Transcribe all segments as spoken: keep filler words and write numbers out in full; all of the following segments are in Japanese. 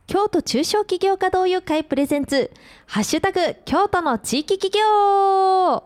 京都中小企業家同友会プレゼンツハッシュタグ京都の地域企業。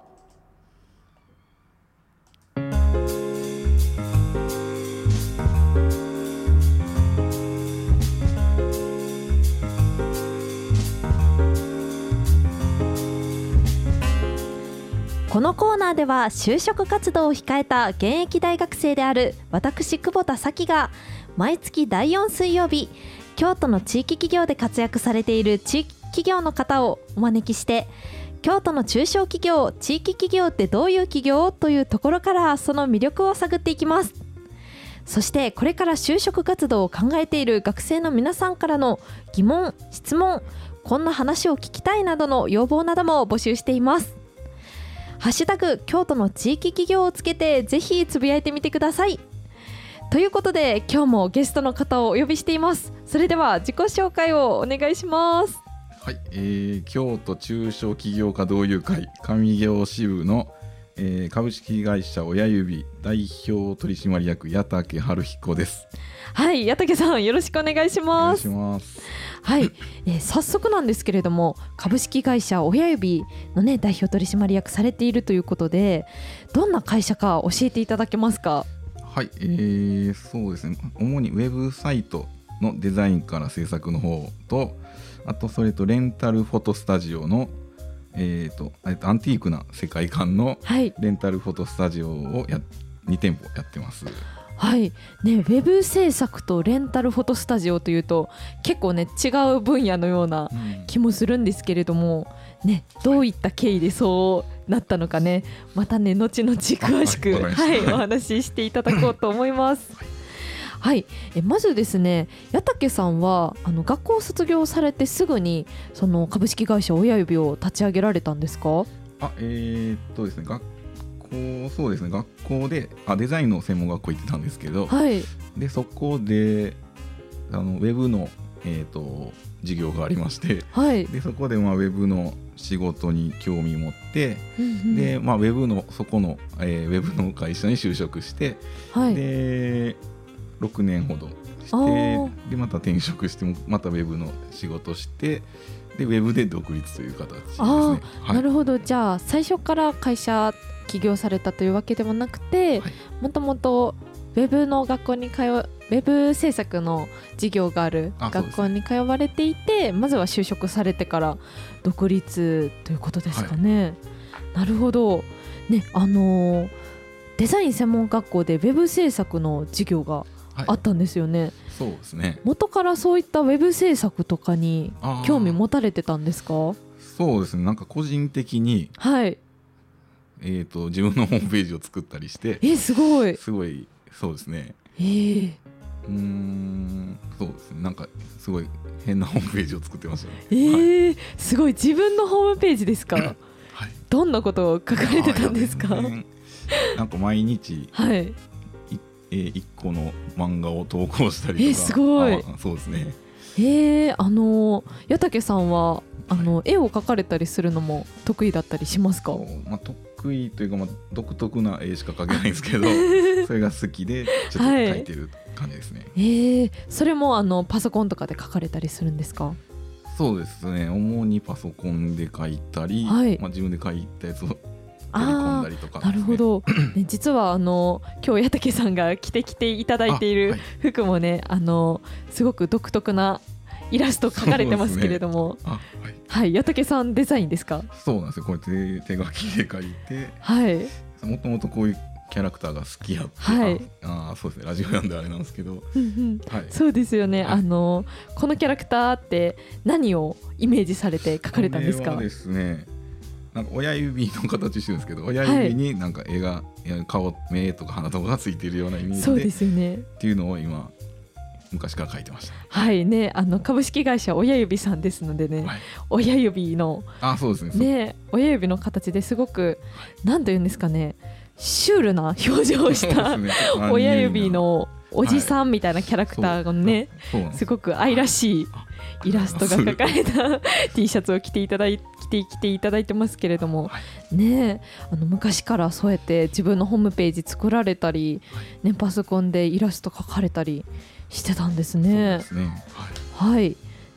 このコーナーでは就職活動を控えた現役大学生である私久保田咲が毎月だいよん水曜日、京都の地域企業で活躍されている地域企業の方をお招きして、京都の中小企業、地域企業ってどういう企業というところからその魅力を探っていきます。そしてこれから就職活動を考えている学生の皆さんからの疑問、質問、こんな話を聞きたいなどの要望なども募集しています。ハッシュタグ京都の地域企業をつけてぜひつぶやいてみてください。ということで今日もゲストの方をお呼びしています。それでは自己紹介をお願いします。 はい、えー、京都中小企業家同友会上行支部の、えー、株式会社親指代表取締役矢竹春彦です。 はい、矢竹さんよろしくお願いします。 お願いします。 はい、えー、早速なんですけれども、株式会社親指の、ね、代表取締役されているということで、どんな会社か教えていただけますか？ はい、えー、そうですね、主にウェブサイトのデザインから制作の方と、あとそれとレンタルフォトスタジオの、えー、とアンティークな世界観のレンタルフォトスタジオをやに店舗やってます。 はいね、ウェブ制作とレンタルフォトスタジオというと結構ね違う分野のような気もするんですけれども、うんね、どういった経緯でそうなったのかね、またね後々詳しく、はいはい、お話ししていただこうと思います。はい、えまずですね、矢竹さんはあの学校を卒業されてすぐにその株式会社親指を立ち上げられたんですか？ あ、えー、っとですね学そうですね学校であデザインの専門学校行ってたんですけど、 はい、 でそこであのウェブの、えー、と授業がありまして、 はい、 でそこで、まあ、ウェブの仕事に興味持って、 うんうん、 でまあ、ウェブのそこの、えー、ウェブの会社に就職して、はい、でろくねんほどしてでまた転職してまたウェブの仕事してでウェブで独立という形ですね。 あ、はい、なるほど。じゃあ最初から会社起業されたというわけでもなくて、はい、もともとウェブの学校に通うウェブ制作の授業がある学校に通われていて、まずは就職されてから独立ということですかね。はい、なるほど、ね、あのデザイン専門学校でウェブ制作の授業があったんですよね。はい、 そうですね。 元からそういったウェブ制作とかに興味持たれてたんですか？ そうですね、なんか個人的に、はい、えー、と自分のホームページを作ったりしてえすごいすごいそうですね、 えー、 うーんそうですね、なんかすごい変なホームページを作ってましたね。 えーはい、すごい自分のホームページですか？はい、どんなことを書かれてたんですか？ なんか毎日、はい、いえー、いっこの漫画を投稿したりとか。 えー、すごい。 そうですね。 えー、あの矢竹さんはあの、はい、絵を描かれたりするのも得意だったりしますか？ まあ、得意というか、まあ、独特な絵しか描けないんですけどそれが好きでちょっと描いてる感じですね。はい、 えー、それもあのパソコンとかで描かれたりするんですか？ そうですね、主にパソコンで描いたり、はい、まあ、自分で描いたやつを取り込んだりとか、ね、 なるほど、ね、実はあの今日矢竹さんが着てきていただいている服もね、あ、はい、あのすごく独特なイラスト描かれてますけれども、あ、はいはい、矢竹さんデザインですか？ そうなんですよ、こうやって手書きで描いて、 はい、 もともとこういうキャラクターが好きやって、はい、ああそうですね、ラジオなんであれなんですけど、 うん、はい、そうですよね、はい、あのこのキャラクターって何をイメージされて描かれたんですか？ これはですね、なんか親指の形してるんですけど、親指になんか絵が、はい、顔、目とか鼻とかがついているようなイメージで、 そうですよねっていうのを今昔から書いてました。 はいね、あの株式会社親指さんですのでね、はい、親指のあそうですね、 ね、親指の形ですごく、なんというんですかね、シュールな表情をした親指のおじさんみたいなキャラクターがね、はい、すごく愛らしいイラストが描かれた T シャツを着ていただい着て着ていただいてますけれども、はい、ね、あの昔からそうやって自分のホームページ作られたり、ね、パソコンでイラスト描かれたりしてたんですね。 そうですね、 はい、はい、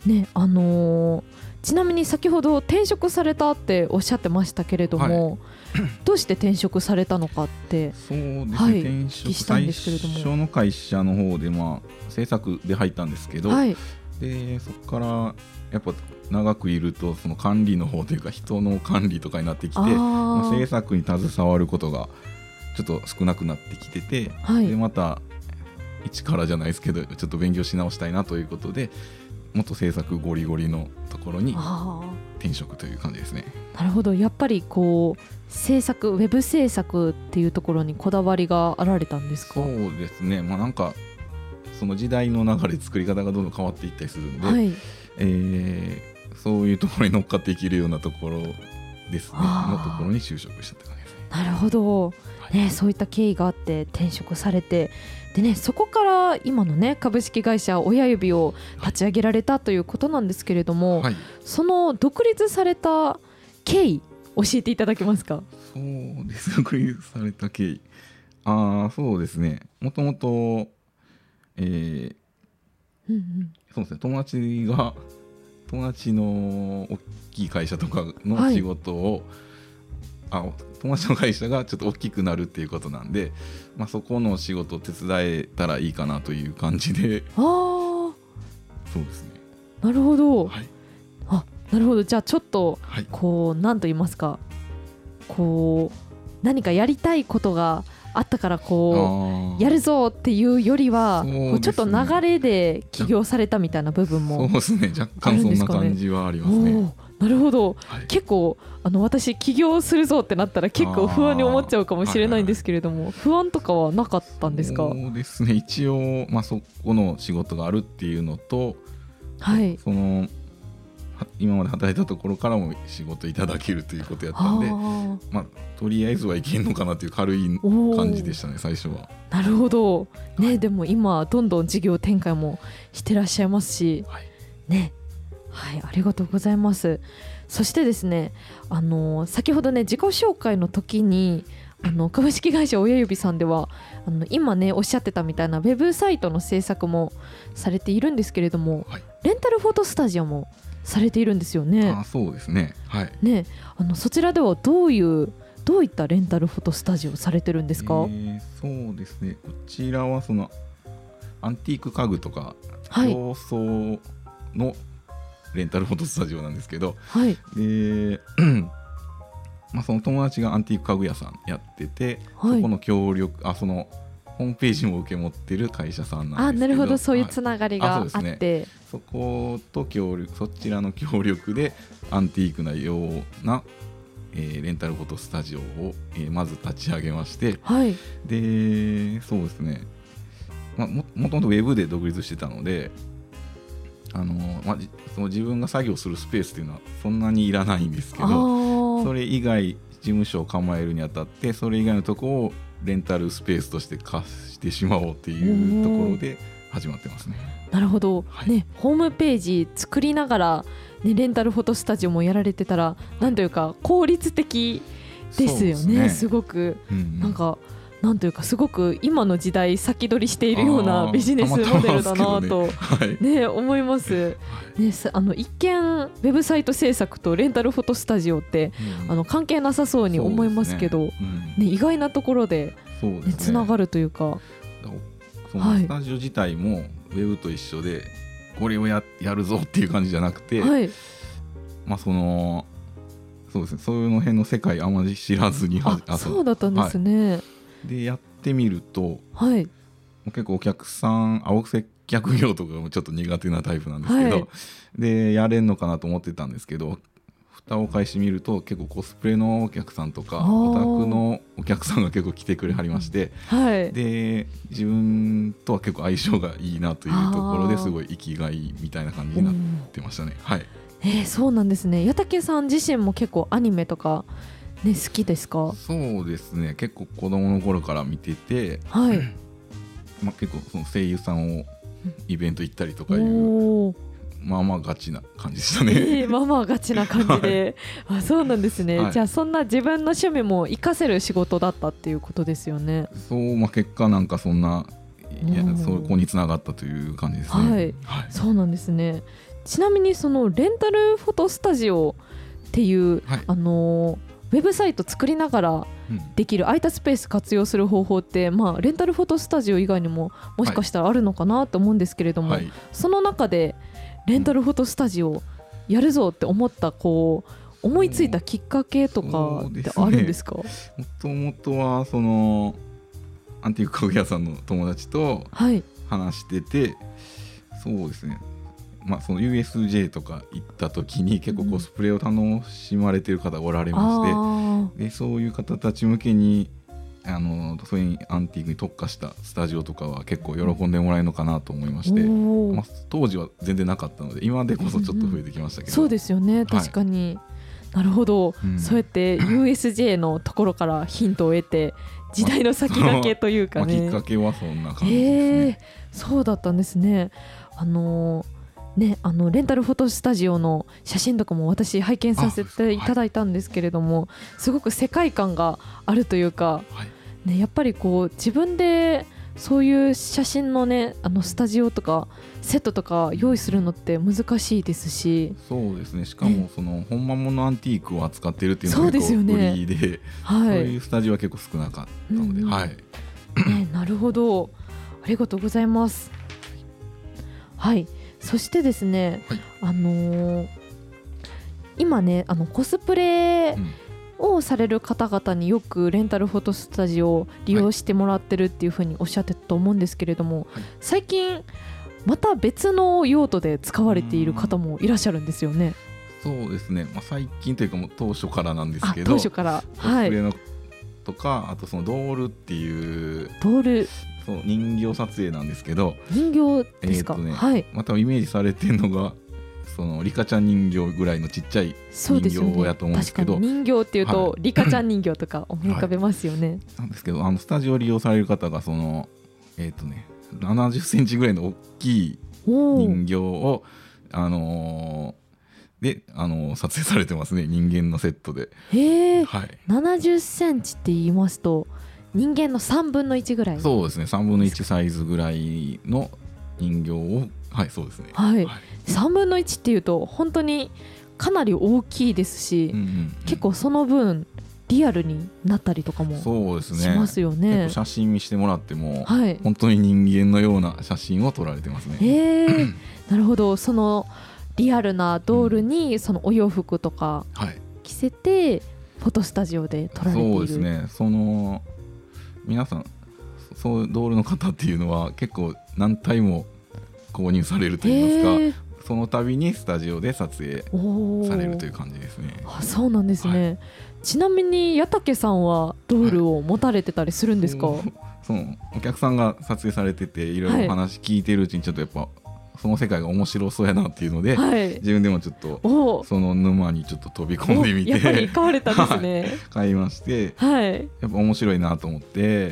ね、あのー、ちなみに先ほど転職されたっておっしゃってましたけれども、はい、どうして転職されたのかって。 そうですね、 はい、 転職最初の会社の方で、まあ、制作で入ったんですけど、はい、でそこからやっぱ長くいるとその管理の方というか人の管理とかになってきて、まあ、制作に携わることがちょっと少なくなってきてて、はい、でまた一からじゃないですけどちょっと勉強し直したいなということでもっと制作ゴリゴリのところに転職という感じですね。 なるほど、やっぱりこう制作ウェブ制作っていうところにこだわりがあられたんですか？ そうですね、まあ、なんかその時代の流れ作り方がどんどん変わっていったりするんで、はい、えー、そういうところに乗っかっていけるようなところですねのところに就職したって感じですね。 なるほど、ね、そういった経緯があって転職されて、で、ね、そこから今の、ね、株式会社親指を立ち上げられたということなんですけれども、はい、その独立された経緯教えていただけますか？ そうです、独立された経緯、あ、そうですね、もともと、えーうんうん、そうですね、友達が友達の大きい会社とかの仕事を、はい、あ友達の会社がちょっと大きくなるっていうことなんで、まあ、そこの仕事を手伝えたらいいかなという感じで。あ、そうですね、 なるほど、はい、あ、なるほど、じゃあちょっとこう、はい、何と言いますか、こう何かやりたいことがあったからこうやるぞっていうよりは、ね、こうちょっと流れで起業されたみたいな部分も、 そうですね、若干そんな感じはありますね。 なるほど、はい、結構あの私起業するぞってなったら結構不安に思っちゃうかもしれないんですけれども、はいはいはい、不安とかはなかったんですか？ そうですね、一応、まあ、そこの仕事があるっていうのと、はい、その今まで働いたところからも仕事いただけるということやったんで、まあ、とりあえずはいけんのかなという軽い感じでしたね、最初は。 なるほど、ね、はい、でも今どんどん事業展開もしてらっしゃいますし、はい、ね、はい、ありがとうございます。そしてですね、あの先ほどね自己紹介の時にあの株式会社親指さんではあの今ねおっしゃってたみたいなウェブサイトの制作もされているんですけれども、はい、レンタルフォトスタジオもされているんですよね。 あ、そうですね、はい、 ね、あのそちらではどういうどういったレンタルフォトスタジオをされてるんですか？ えー、そうですね、こちらはそのアンティーク家具とか競争のレンタルフォトスタジオなんですけど、はい、でまあ、その友達がアンティーク家具屋さんやってて、はい、そこの協力、あそのホームページも受け持ってる会社さんなんですけど、あ、 なるほど、そういうつながりがあって、はい、 そ, ね、 そこと協力、そちらの協力でアンティークなような、えー、レンタルフォトスタジオを、えー、まず立ち上げまして、はい、でそうですね、まあ、も, もともとウェブで独立してたので、あのまあ、その自分が作業するスペースっていうのはそんなにいらないんですけど、それ以外事務所を構えるにあたってそれ以外のところをレンタルスペースとして貸してしまおうっていうところで始まってますね。 なるほど、はい、ね、ホームページ作りながら、ね、レンタルフォトスタジオもやられてたらなんというか効率的ですよ ね, ねすごく、うんうん、なんかなんというかすごく今の時代先取りしているようなビジネスモデルだなと、ね、はいね、思います、ね、あの一見ウェブサイト制作とレンタルフォトスタジオって、うん、あの関係なさそうに思いますけど、ねうんね、意外なところで、ねね、つながるというか、 そのスタジオ自体もウェブと一緒でこれを や, やるぞっていう感じじゃなくて、はい、まあそのそうですね、そういうの辺の世界あまり知らずにああそうだったんですね、はい、 でやってみると、はい、結構お客さん青接客業とかもちょっと苦手なタイプなんですけど、はい、でやれんのかなと思ってたんですけど、蓋を返してみると結構コスプレのお客さんとかオタクのお客さんが結構来てくれはりまして、はい、で自分とは結構相性がいいなというところですごい生きがいいみたいな感じになってましたね。はい、 えー、そうなんですね。矢竹さん自身も結構アニメとか、ね、好きですか？ そうですね、結構子供の頃から見てて、はい、まあ、結構その声優さんをイベント行ったりとかいうまあまあガチな感じでしたね、 えー、まあまあガチな感じで、はい、あ、そうなんですね、はい、じゃあそんな自分の趣味も活かせる仕事だったっていうことですよね。 そう、まあ、結果なんかそんないやそこにつながったという感じですね。 はい、はい、そうなんですね。 ちなみにそのレンタルフォトスタジオっていう、はい、あのウェブサイト作りながらできる空いたスペース活用する方法って、まあ、レンタルフォトスタジオ以外にももしかしたらあるのかなと思うんですけれども、はい、その中でレンタルフォトスタジオやるぞって思ったこう思いついたきっかけとかってあるんですか？ もともとはそのアンティーク家具屋さんの友達と話してて、はい、そうですね、まあ、その ユーエスジェー とか行った時に結構コスプレを楽しまれてる方がおられまして、うん、でそういう方たち向けにあのそういうアンティークに特化したスタジオとかは結構喜んでもらえるのかなと思いまして、まあ、当時は全然なかったので今でこそちょっと増えてきましたけど、 うん、そうですよね、確かに、はい、なるほど、うん、そうやって ユーエスジェー のところからヒントを得て時代の先駆けというかね、 まあ、きっかけはそんな感じですね、 えー、そうだったんですね。あのーね、あのレンタルフォトスタジオの写真とかも私拝見させていただいたんですけれども、はい、すごく世界観があるというか、はいね、やっぱりこう自分でそういう写真のねあのスタジオとかセットとか用意するのって難しいですし、 そうですね、しかもその本物のアンティークを扱っているっていうのが結構売り で, で、ねはい、そういうスタジオは結構少なかったので、うんはいね、 なるほど、ありがとうございます。はい、そしてですね、はい、あのー、今ねあのコスプレをされる方々によくレンタルフォトスタジオを利用してもらってるっていうふうにおっしゃってたと思うんですけれども、はい、最近また別の用途で使われている方もいらっしゃるんですよね。 そうですね、まあ、最近というかもう当初からなんですけど、 当初から、 コスプレのとか、はい、あとそのドールっていうドールそう人形撮影なんですけど、 人形ですか、えーとねはい、またイメージされてるのがそのリカちゃん人形ぐらいのちっちゃい人形やと思うんですけど、 そうですよね、確かに人形っていうと、はい、リカちゃん人形とか思い浮かべますよね、はい、 なんですけどあのスタジオを利用される方がその、えーとね、ななじゅっセンチぐらいの大きい人形を、あのー、で、あのー、撮影されてますね、人間のセットで。 へー、 はい、 ななじゅっセンチって言いますと人間のさんぶんのいちぐらい。 そうですね、さんぶんのいちサイズぐらいの人形を、はいそうですね、 はいはい、さんぶんのいちっていうと本当にかなり大きいですし、うんうんうん、結構その分リアルになったりとかもしますよね。 結構写真見してもらっても、はい、本当に人間のような写真を撮られてますね。 えー、なるほど、そのリアルなドールにそのお洋服とか着せてフォトスタジオで撮られている、 そうですね、その皆さんそうドールの方っていうのは結構何体も購入されるといいますか、その度にスタジオで撮影されるという感じですね。 あ、そうなんですね、はい、ちなみに矢竹さんはドールを持たれてたりするんですか？はい、 そのお客さんが撮影されてていろいろお話聞いてるうちにちょっとやっぱその世界が面白そうやなっていうので、はい、自分でもちょっとその沼にちょっと飛び込んでみて、 やっぱり買われたんですね買いまして、はい、やっぱ面白いなと思って、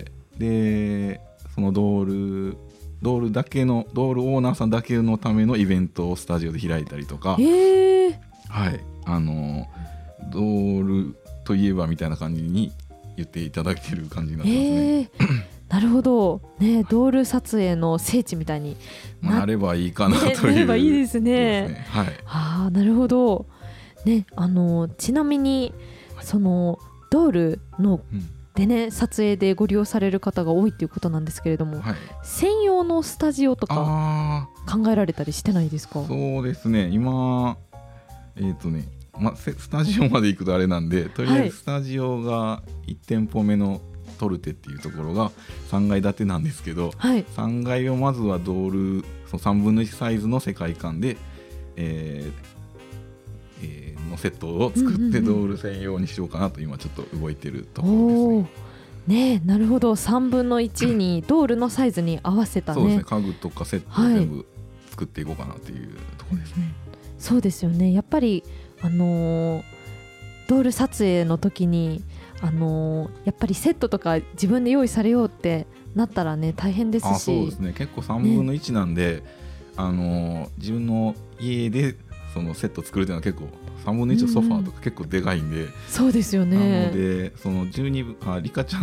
でそのドールドールだけのドールオーナーさんだけのためのイベントをスタジオで開いたりとか、 えーはい、あのドールといえばみたいな感じに言っていただけてる感じになってますね。えーなるほど、ね、ドール撮影の聖地みたいにな, なればいいかなという、 ね、なればいいですね。 ですね、はい、 あ、なるほど、ね、あのちなみにそのドールの、うんでね、撮影でご利用される方が多いということなんですけれども、はい、専用のスタジオとか考えられたりしてないですか？ そうですね、今えーとね、ま、スタジオまで行くとあれなんで、とりあえずスタジオがいち店舗目のトルテっていうところがさんがい建てなんですけど、はい、さんがいをまずはドールそのさんぶんのいちサイズの世界観で、えーえー、のセットを作ってドール専用にしようかなと今ちょっと動いてるところですね。 ね、なるほど、さんぶんのいちにドールのサイズに合わせたね、 そうですね、家具とかセットを全部作っていこうかなっていうところですね、はい、 そうですよね、やっぱり、あのー、ドール撮影の時に、あのー、やっぱりセットとか自分で用意されようってなったらね大変ですし、 あ、そうですね、結構さんぶんのいちなんで、ね、あのー、自分の家でそのセット作るっていうのは結構さんぶんのいちのソファーとか結構でかいんで、うん、 そうですよね。 なのでそのじゅうにぶんあリカちゃん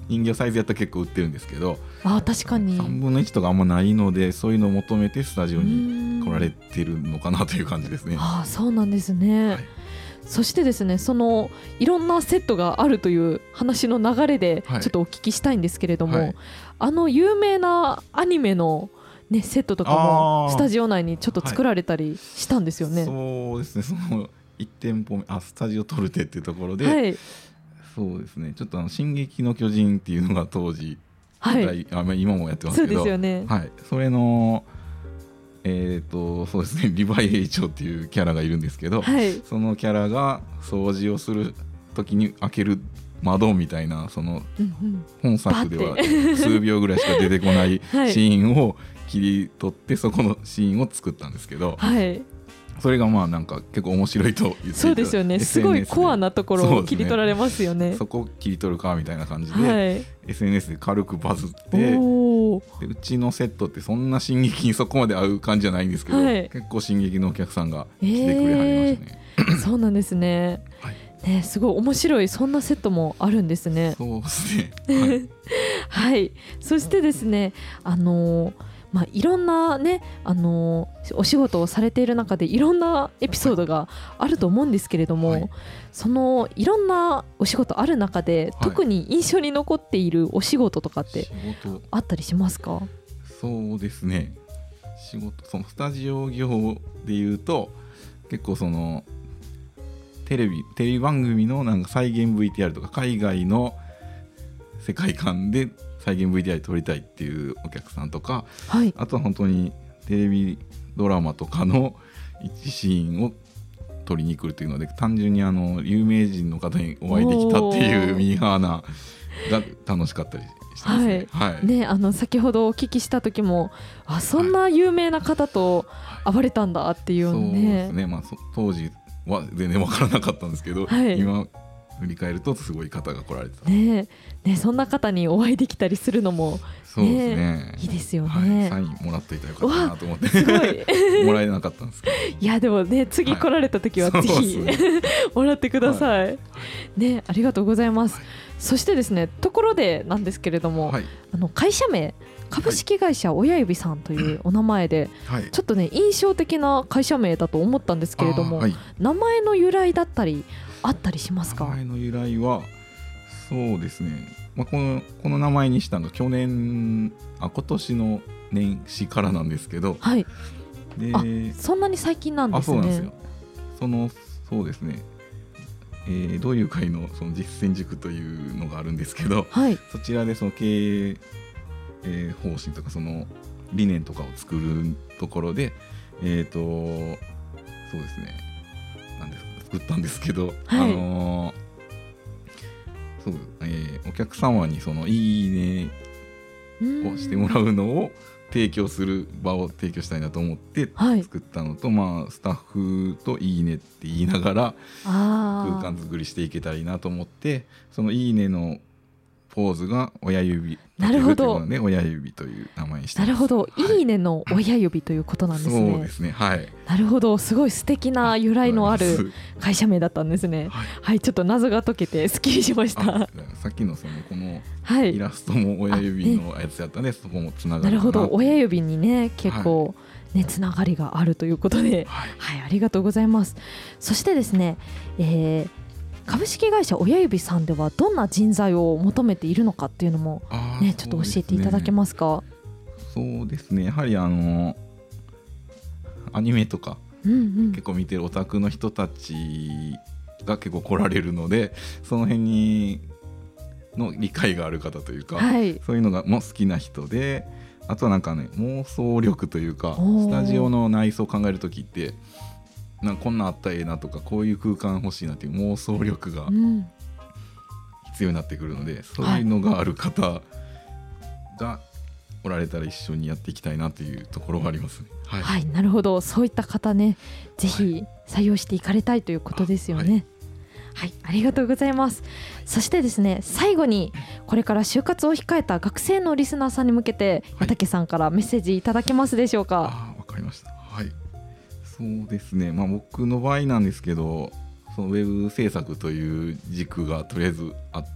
人形サイズやったら結構売ってるんですけど、 あ確かにさんぶんのいちとかあんまないので、そういうのを求めてスタジオに来られてるのかなという感じですね。 あそうなんですね、はい、そしてですね、そのいろんなセットがあるという話の流れでちょっとお聞きしたいんですけれども、はい、あの有名なアニメの、ね、セットとかもスタジオ内にちょっと作られたりしたんですよね。 はい、そうですね、そのいち店舗目あスタジオトルテっていうところで、はい、そうですね、ちょっとあの進撃の巨人っていうのが当時、はい、あ今もやってますけど、 そうですよね、 はい、それのえーとそうですね、リヴァイ兵長っていうキャラがいるんですけど、はい、そのキャラが掃除をする時に開ける窓みたいな、その本作では数秒ぐらいしか出てこないシーンを切り取ってそこのシーンを作ったんですけど、はい、それがまあなんか結構面白いと言っていた。 そうですよね、すごいコアなところを切り取られますよね。 そ, ねそこを切り取るかみたいな感じで、はい、エスエヌエス で軽くバズって、でうちのセットってそんな進撃にそこまで合う感じじゃないんですけど、はい、結構進撃のお客さんが来てくれはりましたね、 えー、そうなんですね、はいね、すごい面白い、そんなセットもあるんですね。 そうですね、はい、 はい、そしてですね、あのーまあ、いろんなね、あのー、お仕事をされている中でいろんなエピソードがあると思うんですけれども、はい、そのいろんなお仕事ある中で、はい、特に印象に残っているお仕事とかってあったりしますか？ そうですね、仕事、そのスタジオ業でいうと結構そのテレビテレビ番組のなんか再現 ブイティーアール とか海外の世界観で再現 ブイティーアール 撮りたいっていうお客さんとか、はい、あとは本当にテレビドラマとかの一シーンを撮りに来るというので、単純にあの有名人の方にお会いできたっていうミーハーなが楽しかったりしてますね。はいはい、ね、あの先ほどお聞きした時も、あそんな有名な方と会われたんだっていうね、はい、そうですね、まあ、当時は全然分からなかったんですけど、はい、今振り返るとすごい方が来られてた、ねね、そんな方にお会いできたりするのも、ね、そうですね、いいですよね、はい、サインもらっといたらよかったなと思ってすごいもらえなかったんですけどいやでもね、次来られた時はぜひ、はい、もらってください、はいね、ありがとうございます、はい、そしてですね、ところでなんですけれども、はい、あの会社名株式会社親指さんというお名前で、はい、ちょっとね印象的な会社名だと思ったんですけれども、はい、名前の由来だったりあったりしますか？名前の由来はそうですね、まあ、この、この名前にしたの去年あ今年の年始からなんですけど、はい、であそんなに最近なんですね。あそうなんですよ。そのそうですね、えー、どういう会の、その実践塾というのがあるんですけど、はい、そちらでその経営えー、方針とかその理念とかを作るところで、えーとそうですね、なんですか作ったんですけど、はい、あのーそうえー、お客様にそのいいねをしてもらうのを提供する場を提供したいなと思って作ったのと、はい、まあ、スタッフといいねって言いながら空間作りしていけたらいいなと思って、そのいいねのポーズが親指、なるほど、ね、親指という名前にしてます。なるほど、はい、いいねの親指ということなんですね。そうですね、はい、なるほど、すごい素敵な由来のある会社名だったんですね。はい、はい、ちょっと謎が解けてすっきりしました。さっきのそのこのイラストも親指のやつやったね、そこもつながるかな。なるほど、親指にね結構、ね、つながりがあるということで、はいはい、ありがとうございます。そしてですね、えー株式会社親指さんではどんな人材を求めているのかっていうのも、ね、ちょっと教えていただけますか？そうですね、やはりあのアニメとか、うんうん、結構見てるオタクの人たちが結構来られるので、その辺にの理解がある方というか、はい、そういうのがも好きな人で、あとはなんかね妄想力というか、スタジオの内装を考えるときってなんかこんなんあったらええなとか、こういう空間欲しいなっていう妄想力が必要になってくるので、うん、そういうのがある方がおられたら一緒にやっていきたいなというところがありますね。はい、はい、なるほど、そういった方ね、ぜひ採用していかれたいということですよね。はいはい、ありがとうございます。そしてですね、最後にこれから就活を控えた学生のリスナーさんに向けて、矢竹さんからメッセージいただけますでしょうか？あ、わかりました。はい、そうですね、まあ、僕の場合なんですけど、そのウェブ制作という軸がとりあえずあっ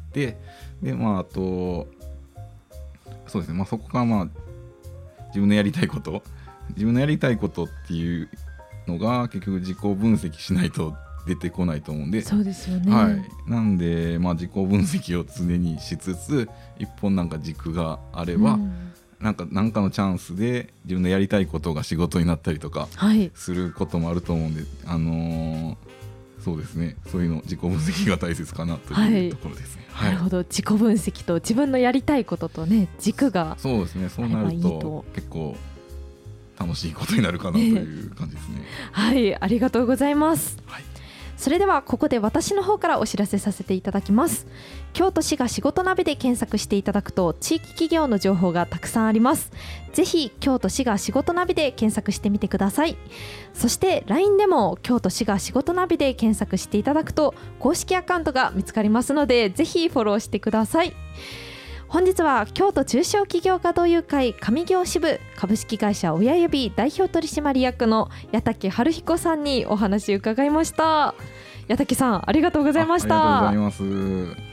て、でまああとそうですね、まあ、そこからまあ自分のやりたいこと自分のやりたいことっていうのが結局自己分析しないと出てこないと思うんで、 そうですよね、 はい、なんで、まあ、自己分析を常にしつつ一本なんか軸があれば、うん、なんか何かのチャンスで自分のやりたいことが仕事になったりとかすることもあると思うんで、はい、あのー、そうですね、そういうの自己分析が大切かなというところですね、はいはい、 なるほど、自己分析と自分のやりたいこととね軸がそうですね、そうなると結構楽しいことになるかなという感じですね、ねはい、ありがとうございます、はい。それではここで私の方からお知らせさせていただきます。京都市が仕事ナビで検索していただくと地域企業の情報がたくさんあります。ぜひ京都市が仕事ナビで検索してみてください。そして ライン でも京都市が仕事ナビで検索していただくと公式アカウントが見つかりますので、ぜひフォローしてください。本日は京都中小企業家同友会上京支部株式会社親指代表取締役の矢竹春彦さんにお話を伺いました。矢竹さん、ありがとうございました。 ありがとうございます。